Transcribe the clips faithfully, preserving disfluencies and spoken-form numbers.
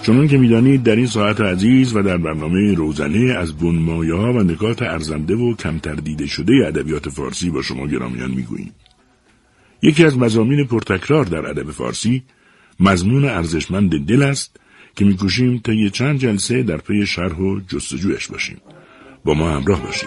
چون که می‌دانید در این ساعت عزیز و در برنامه روزانه از بنمایه‌ها و نکات ارزنده و کمتر دیده شده ادبیات فارسی با شما گرامیان می‌گوییم. یکی از مضامین پرتکرار در ادب فارسی مضمون ارزشمند دل است که می‌کوشیم تا یه چند جلسه در پی شرح و جستجویش باشیم. با ما همراه باشید.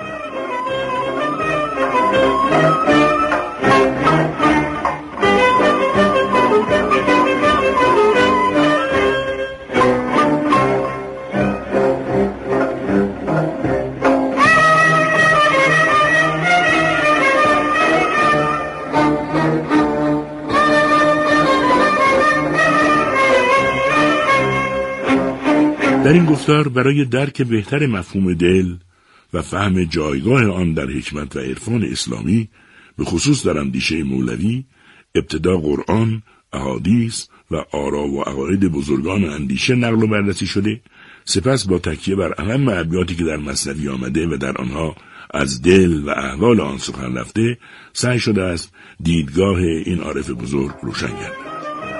در این گفتار برای درک بهتر مفهوم دل و فهم جایگاه آن در حکمت و عرفان اسلامی، به خصوص در اندیشه مولوی، ابتدا قرآن، احادیث و آرا و عقاید بزرگان اندیشه نقل و بررسی شده، سپس با تکیه بر اهم ابیاتی که در مثنوی آمده و در آنها از دل و احوال آن سخن رفته، سعی شده است دیدگاه این عارف بزرگ روشن گردد.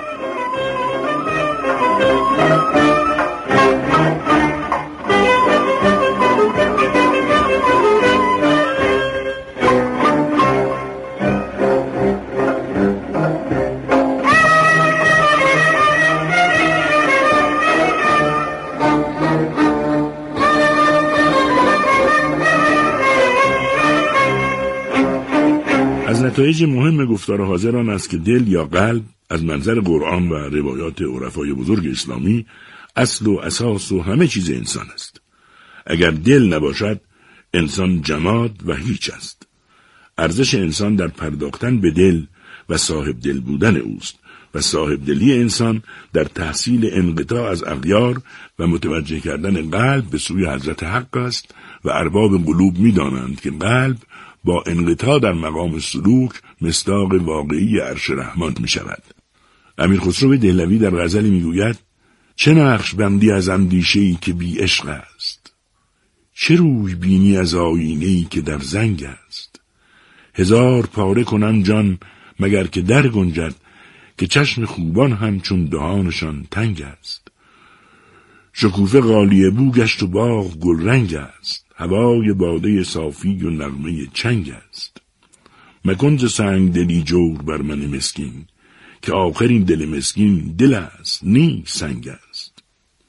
از نتایج مهم گفتار حاضر آن است که دل یا قلب از منظر قرآن و روایات عرفای بزرگ اسلامی اصل و اساس و همه چیز انسان است. اگر دل نباشد انسان جماد و هیچ است. ارزش انسان در پرداختن به دل و صاحب دل بودن اوست و صاحب دلی انسان در تحصیل انقطاع از اغیار و متوجه کردن قلب به سوی حضرت حق است و ارباب قلوب می دانند که قلب با انقطاع در مقام سلوک مصداق واقعی عرش رحمان می شود. امیر خسرو دهلوی در غزلی می گوید: چه نقش بندی از اندیشه‌ای که بی عشق است، چه روی بینی از آیینه‌ای که در زنگ است. هزار پاره کنم جان مگر که در گنجد، که چشم خوبان همچون دهانشان تنگ است. شکوفه غالیه بو گشت و باغ گل رنگ است، هوای باده صافی و نغمه چنگ است. مکن ز سنگ دلی جور بر من مسکین، که آخرین دل مسکین دل است نی سنگ است.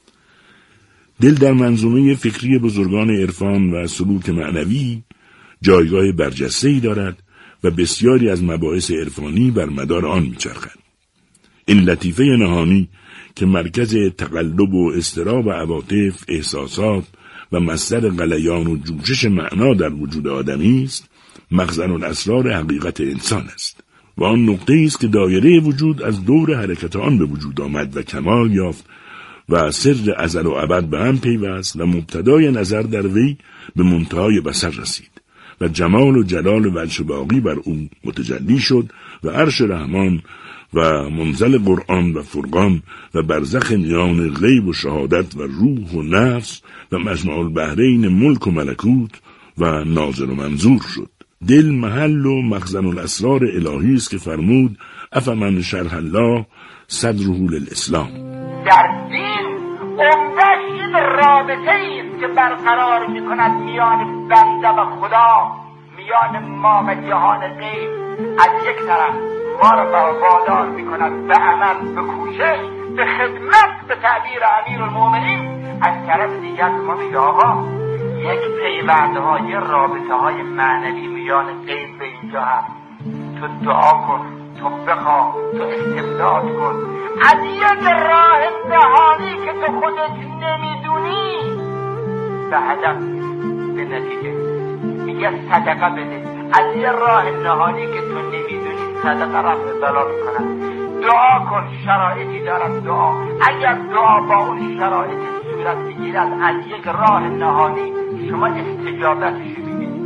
دل در منظومه فکری بزرگان عرفان و سلوک معنوی جایگاه برجسته‌ای دارد و بسیاری از مباحث عرفانی بر مدار آن می‌چرخد. این لطیفه نهانی که مرکز تقلب و اضطراب عواطف، احساسات و مصدر غلیان و جوشش معنا در وجود آدمی است، مخزن الاسرار حقیقت انسان است و آن نقطه است که دایره وجود از دور حرکت آن به وجود آمد و کمال یافت و سر ازل و ابد به هم پیوست و مبتدای نظر در وی به منتهای بصر رسید و جمال و جلال وجه باقی بر او متجلی شد و عرش رحمان و منزل قرآن و فرقان و برزخ میان غیب و شهادت و روح و نفس و مجمع البحرین ملک و ملکوت و ناظر و منظور شد. دل محل و مخزن الاسرار الهی است که فرمود: افمن شرح الله صدره للاسلام. در دین عمده‌اش این رابطه‌ای است که برقرار می‌کند میان بنده و خدا، میان ما و جهان غیب. از یک طرف ما را وادار می‌کند به عمل، به کوشش، به خدمت، به تعبیر امیرالمومنین. از طرف دیگر ما میگه آقا یک پیوندهای رابطه‌های معنوی میان غیب به اینجا هست. تو دعا کن، تو بخواه، تو استمداد کن از یک راه نهانی که تو خودت نمیدونی به هدف، به نتیجه. میگه صدقه بده. از یک راه نهانی که تو نمیدونی صدقه رفع بلا میکنن. دعا کن، شرایطی دارد دعا. اگر دعا با اون شرایط صورت بگیرد از یک راه نهانی شما استجابتش میبینید.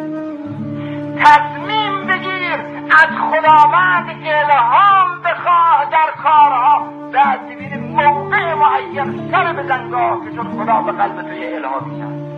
تصمیم بگیر، از خداوند الهام بخواه در کارها، بعد ببینید موقع معین سر بزنگاه که چون خدا به قلب توی الهام کرد.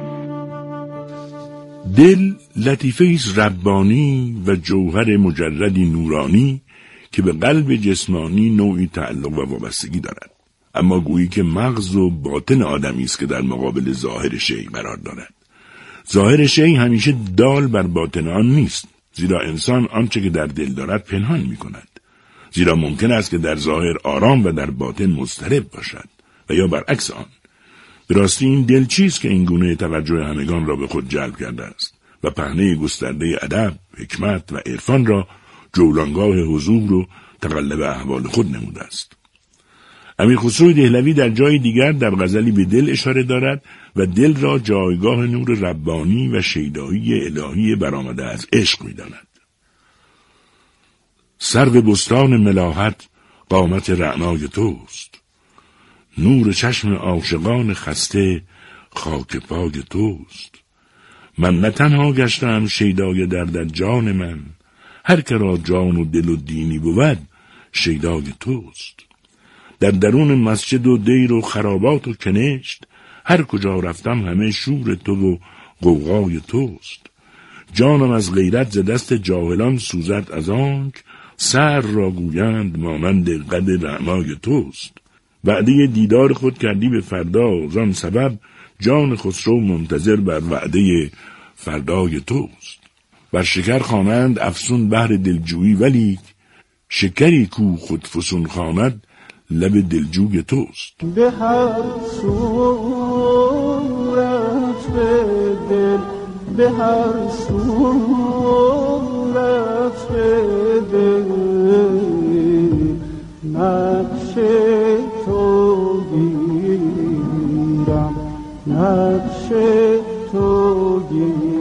دل لطیفه ایست ربانی و جوهر مجردی نورانی که به قلب جسمانی نوعی تعلق و وابستگی دارد. اما گویی که مغز و باطن آدمی است که در مقابل ظاهر شیء قرار دارد. ظاهر شیء همیشه دال بر باطن آن نیست، زیرا انسان آنچه که در دل دارد پنهان می کند. زیرا ممکن است که در ظاهر آرام و در باطن مضطرب باشد و یا برعکس آن. به راستی این دل چیست که این گونه توجه همگان را به خود جلب کرده است و پهنه گسترده ادب، حکمت و عرفان را جولانگاه حضور و تقلب احوال خود نموده است. امیر خسرو دهلوی در جای دیگر در غزلی به دل اشاره دارد و دل را جایگاه نور ربانی و شیدایی الهی برآمده از عشق می‌داند. سرو بستان ملاحت قامت رعنای توست، نور چشم عاشقان خسته خاک پای توست. من نه تنها گشتم شیدای درد جان من، هر که را جان و دل و دینی بود شیدای توست. در درون مسجد و دیر و خرابات و کنشت، هر کجا رفتم همه شور تو و غوغای توست. جانم از غیرت ز دست جاهلان سوزد از آنک، سر را گویند مانند قد رعنای توست. وعده دیدار خود کردی به فردا، زان سبب جان خسرو منتظر بر وعده فردای توست. بر شکر خوانند افسون بهر دلجویی، ولیک شکری کو خود فسون خواند لب دلجوی توست. به هر صورت به دل، به هر صورت به دل نقش تو گیرم، نقش تو گیرم.